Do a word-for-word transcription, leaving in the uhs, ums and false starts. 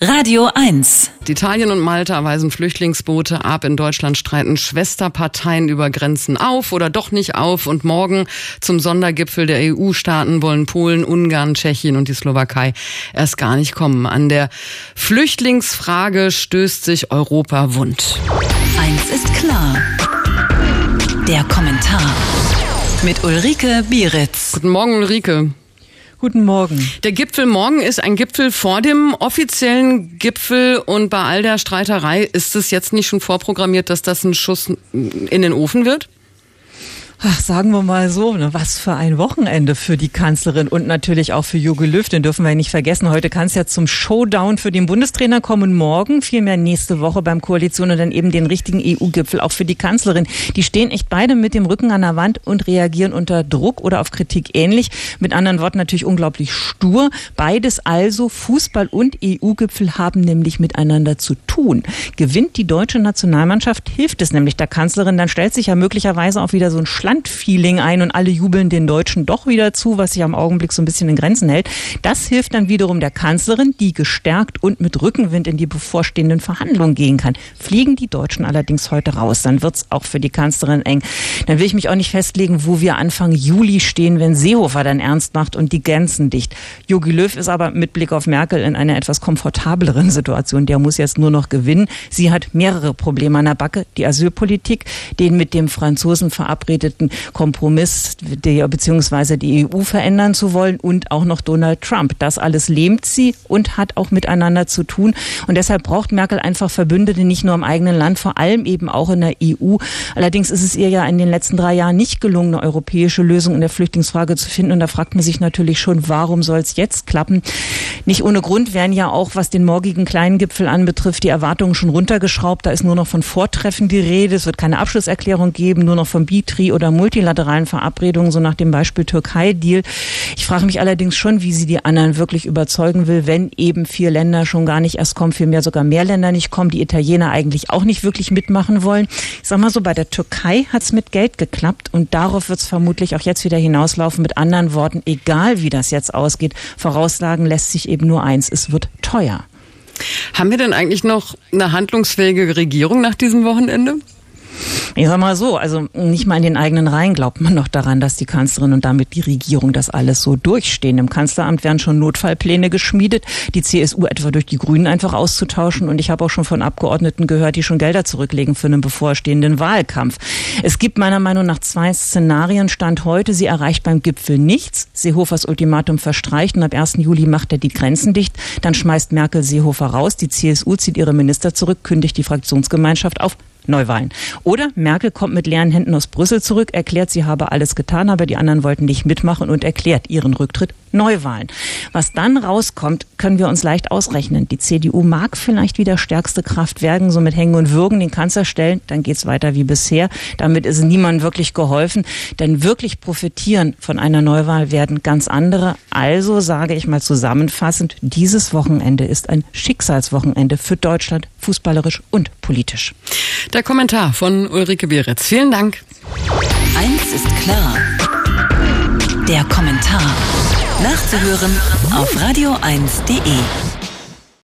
Radio eins. Italien und Malta weisen Flüchtlingsboote ab. In Deutschland streiten Schwesterparteien über Grenzen auf oder doch nicht auf. Und morgen zum Sondergipfel der E U-Staaten wollen Polen, Ungarn, Tschechien und die Slowakei erst gar nicht kommen. An der Flüchtlingsfrage stößt sich Europa wund. Eins ist klar. Der Kommentar mit Ulrike Bieritz. Guten Morgen, Ulrike. Guten Morgen. Der Gipfel morgen ist ein Gipfel vor dem offiziellen Gipfel und bei all der Streiterei ist es jetzt nicht schon vorprogrammiert, dass das ein Schuss in den Ofen wird? Ach, sagen wir mal so, ne, was für ein Wochenende für die Kanzlerin und natürlich auch für Jogi Löw, den dürfen wir nicht vergessen. Heute kann es ja zum Showdown für den Bundestrainer kommen, morgen, vielmehr nächste Woche beim Koalition und dann eben den richtigen E U-Gipfel, auch für die Kanzlerin. Die stehen echt beide mit dem Rücken an der Wand und reagieren unter Druck oder auf Kritik ähnlich. Mit anderen Worten natürlich unglaublich stur. Beides also, Fußball und E U-Gipfel haben nämlich miteinander zu tun. Gewinnt die deutsche Nationalmannschaft, hilft es nämlich der Kanzlerin, dann stellt sich ja möglicherweise auch wieder so ein Feeling ein und alle jubeln den Deutschen doch wieder zu, was sich am Augenblick so ein bisschen in Grenzen hält. Das hilft dann wiederum der Kanzlerin, die gestärkt und mit Rückenwind in die bevorstehenden Verhandlungen gehen kann. Fliegen die Deutschen allerdings heute raus, dann wird's auch für die Kanzlerin eng. Dann will ich mich auch nicht festlegen, wo wir Anfang Juli stehen, wenn Seehofer dann ernst macht und die Grenzen dicht. Jogi Löw ist aber mit Blick auf Merkel in einer etwas komfortableren Situation. Der muss jetzt nur noch gewinnen. Sie hat mehrere Probleme an der Backe. Die Asylpolitik, den mit dem Franzosen verabredeten Kompromiss der, beziehungsweise die E U verändern zu wollen und auch noch Donald Trump. Das alles lähmt sie und hat auch miteinander zu tun. Und deshalb braucht Merkel einfach Verbündete, nicht nur im eigenen Land, vor allem eben auch in der E U. Allerdings ist es ihr ja in den letzten drei Jahren nicht gelungen, eine europäische Lösung in der Flüchtlingsfrage zu finden. Und da fragt man sich natürlich schon, warum soll es jetzt klappen? Nicht ohne Grund werden ja auch, was den morgigen kleinen Gipfel anbetrifft, die Erwartungen schon runtergeschraubt. Da ist nur noch von Vortreffen die Rede. Es wird keine Abschlusserklärung geben, nur noch vom Bi-Tri oder multilateralen Verabredungen, so nach dem Beispiel Türkei-Deal. Ich frage mich allerdings schon, wie sie die anderen wirklich überzeugen will, wenn eben vier Länder schon gar nicht erst kommen, vielmehr sogar mehr Länder nicht kommen, die Italiener eigentlich auch nicht wirklich mitmachen wollen. Ich sag mal so, bei der Türkei hat es mit Geld geklappt und darauf wird es vermutlich auch jetzt wieder hinauslaufen. Mit anderen Worten, egal wie das jetzt ausgeht, voraussagen lässt sich eben nur eins, es wird teuer. Haben wir denn eigentlich noch eine handlungsfähige Regierung nach diesem Wochenende? Ich sag mal so, also nicht mal in den eigenen Reihen glaubt man noch daran, dass die Kanzlerin und damit die Regierung das alles so durchstehen. Im Kanzleramt werden schon Notfallpläne geschmiedet, die C S U etwa durch die Grünen einfach auszutauschen. Und ich habe auch schon von Abgeordneten gehört, die schon Gelder zurücklegen für einen bevorstehenden Wahlkampf. Es gibt meiner Meinung nach zwei Szenarien. Stand heute, sie erreicht beim Gipfel nichts. Seehofers Ultimatum verstreicht und ab ersten Juli macht er die Grenzen dicht. Dann schmeißt Merkel Seehofer raus. Die C S U zieht ihre Minister zurück, kündigt die Fraktionsgemeinschaft auf. Neuwahlen. Oder Merkel kommt mit leeren Händen aus Brüssel zurück, erklärt, sie habe alles getan, aber die anderen wollten nicht mitmachen und erklärt ihren Rücktritt. Neuwahlen. Was dann rauskommt, können wir uns leicht ausrechnen. Die C D U mag vielleicht wieder stärkste Kraft werden, so mit Hängen und Würgen den Kanzler stellen, dann geht's weiter wie bisher. Damit ist niemandem wirklich geholfen, denn wirklich profitieren von einer Neuwahl werden ganz andere. Also sage ich mal zusammenfassend, dieses Wochenende ist ein Schicksalswochenende für Deutschland, fußballerisch und politisch. Der Kommentar von Ulrike Bieritz. Vielen Dank. Eins ist klar. Der Kommentar. Nachzuhören auf radio eins punkt de.